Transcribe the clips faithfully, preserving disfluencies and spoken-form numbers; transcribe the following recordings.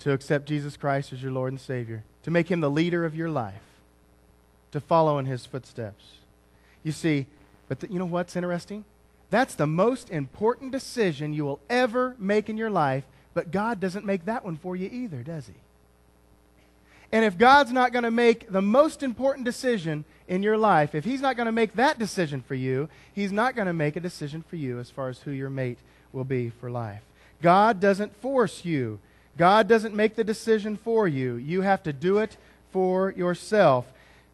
to accept Jesus Christ as your Lord and Savior, to make Him the leader of your life, to follow in His footsteps. You see, but the, you know what's interesting? That's the most important decision you will ever make in your life, but God doesn't make that one for you either, does He? And if God's not going to make the most important decision in your life, if He's not going to make that decision for you, He's not going to make a decision for you as far as who your mate will be for life. God doesn't force you. God doesn't make the decision for you. You have to do it for yourself.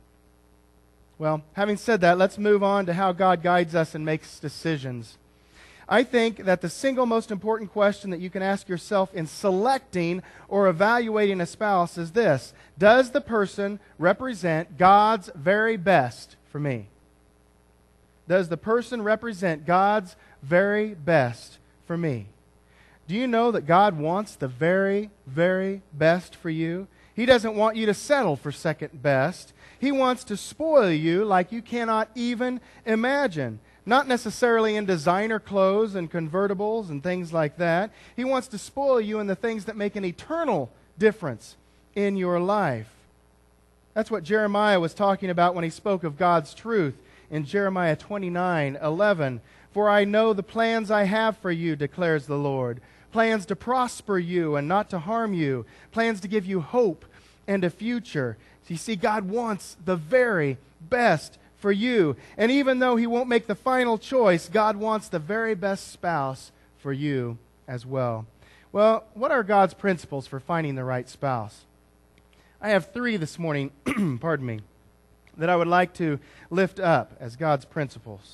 Well, having said that, let's move on to how God guides us and makes decisions. I think that the single most important question that you can ask yourself in selecting or evaluating a spouse is this: does the person represent God's very best for me? Does the person represent God's very best for me? Do you know that God wants the very, very best for you? He doesn't want you to settle for second best. He wants to spoil you like you cannot even imagine. Not necessarily in designer clothes and convertibles and things like that. He wants to spoil you in the things that make an eternal difference in your life. That's what Jeremiah was talking about when he spoke of God's truth in Jeremiah twenty-nine eleven. For I know the plans I have for you, declares the Lord. Plans to prosper you and not to harm you. Plans to give you hope and a future. So you see, God wants the very best for you. And even though He won't make the final choice, God wants the very best spouse for you as well. Well, what are God's principles for finding the right spouse? I have three this morning, pardon me, that I would like to lift up as God's principles.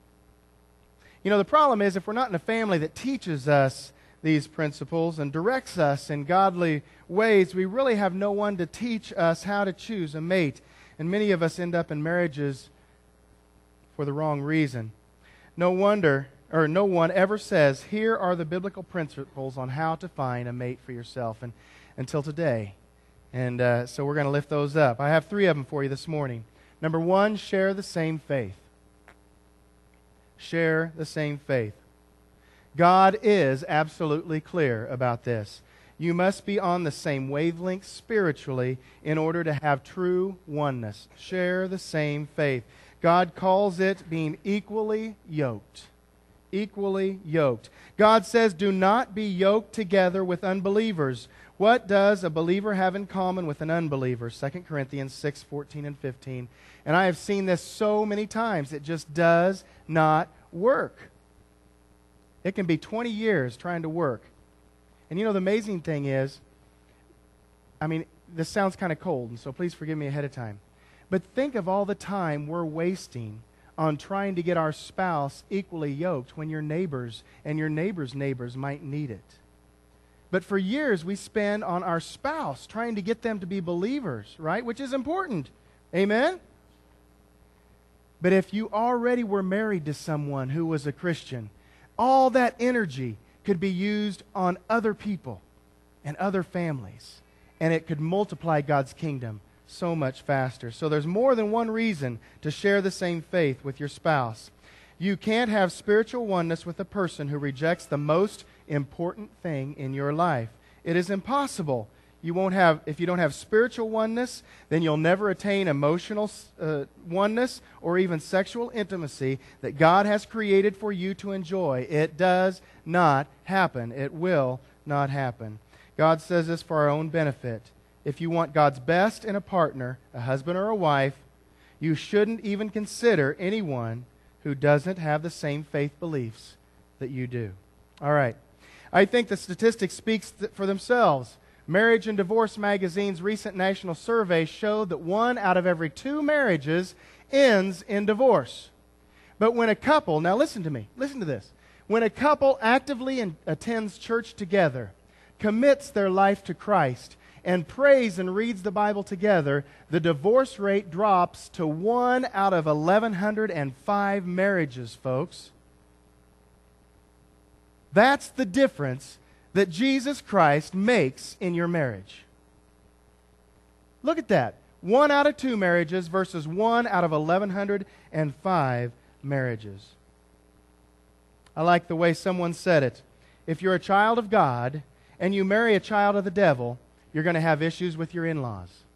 You know, the problem is if we're not in a family that teaches us these principles and directs us in godly ways, we really have no one to teach us how to choose a mate. And many of us end up in marriages for the wrong reason. No wonder, or no one ever says, here are the biblical principles on how to find a mate for yourself, and until today. And uh, so we're going to lift those up. I have three of them for you this morning. Number one, share the same faith. Share the same faith. God is absolutely clear about this. You must be on the same wavelength spiritually in order to have true oneness. Share the same faith. God calls it being equally yoked. Equally yoked. God says, do not be yoked together with unbelievers. What does a believer have in common with an unbeliever? Second Corinthians six, fourteen and fifteen. And I have seen this so many times. It just does not work. It can be twenty years trying to work. And you know, the amazing thing is, I mean, this sounds kind of cold, and so please forgive me ahead of time. But think of all the time we're wasting on trying to get our spouse equally yoked when your neighbors and your neighbors' neighbors might need it. But for years we spend on our spouse trying to get them to be believers, right? Which is important. Amen? But if you already were married to someone who was a Christian, all that energy could be used on other people and other families, and it could multiply God's kingdom so much faster. So there's more than one reason to share the same faith with your spouse. You can't have spiritual oneness with a person who rejects the most important thing in your life. It is impossible. You won't have, if you don't have spiritual oneness, then you'll never attain emotional uh, oneness or even sexual intimacy that God has created for you to enjoy. It does not happen. It will not happen. God says this for our own benefit. If you want God's best in a partner, a husband or a wife, you shouldn't even consider anyone who doesn't have the same faith beliefs that you do. All right. I think the statistics speak th- for themselves. Marriage and Divorce Magazine's recent national survey showed that one out of every two marriages ends in divorce. But when a couple, now listen to me, listen to this. When a couple actively in, attends church together, commits their life to Christ, and prays and reads the Bible together, the divorce rate drops to one out of one thousand one hundred five marriages, folks. That's the difference that Jesus Christ makes in your marriage. Look at that. One out of two marriages versus one out of one thousand one hundred five marriages. I like the way someone said it. If you're a child of God and you marry a child of the devil, you're going to have issues with your in-laws.